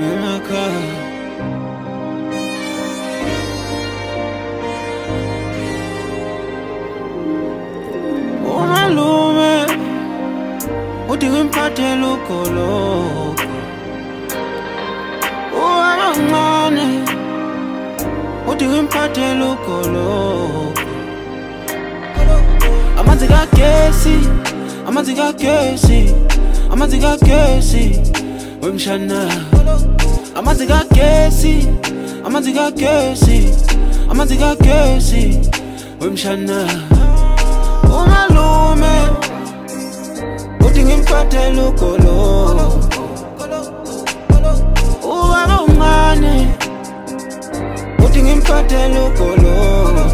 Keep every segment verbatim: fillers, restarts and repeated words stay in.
emakhaya. Umalume uthi ngimphathele ugoloko, uwabangane uthi ngimphathele ugoloko. Amanzi kagesi, amanzi kagesi, amanzi kagesi wemshana. Amanzi kagesi, amanzi kagesi, amanzi kagesi wemshana. Umalume uthi ngimphathele ugoloko, ubaba umncane uthi ngimphathele ugoloko.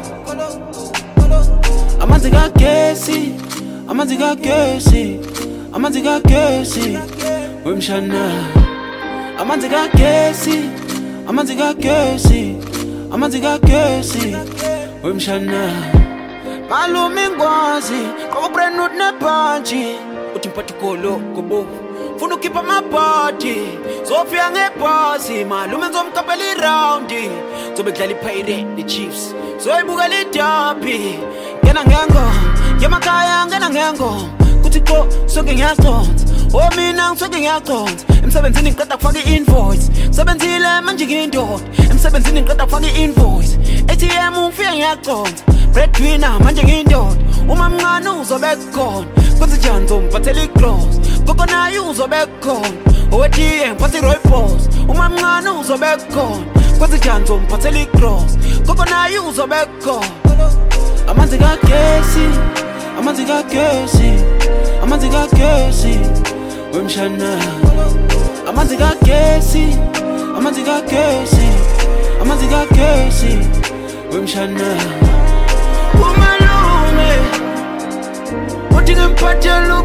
Amanzi kagesi, amanzi kagesi, amanzi kagesi wemshana. Amanzi kagesi, amanzi kagesi, amanzi kagesi wemshana. Malume ngwazi kokubrand nebhanji uthi mphathi goloko bo funa ukhipha amabhadi zofika ngebhasi. Malume ngizomkapela iroundi zobe kudlala iPirate neChiefs zoyibukela iDerby. Ngena ngengoma ngemakhaya, ngena ngengoma kuthi ko sonke ngiyaqonda. Oh mina ngisonke ngiyaqonda emsebenzini ngiqeda kufaka i-invoice. Sebenzile manje ngiyindoda emsebenzini ngiqeda kufaka i-invoice. A T M ufike ngiyaqonda breadwinner manje ngiyindoda. Uma mncane uzobe khona kwenze njani zomphathela i-gloss. Koko naye uzobe khona owethiye ngiphathe i-rooibos. Uma mncane uzobe khona kwenze njani zomphathela i-gloss. Koko naye uzobe khona. Amanzi kagesi, amanzi kagesi, amanzi kagesi wemshana. Amanzi kagesi, amanzi kagesi, amanzi kagesi wemshana. Umalume uthi ngimphathele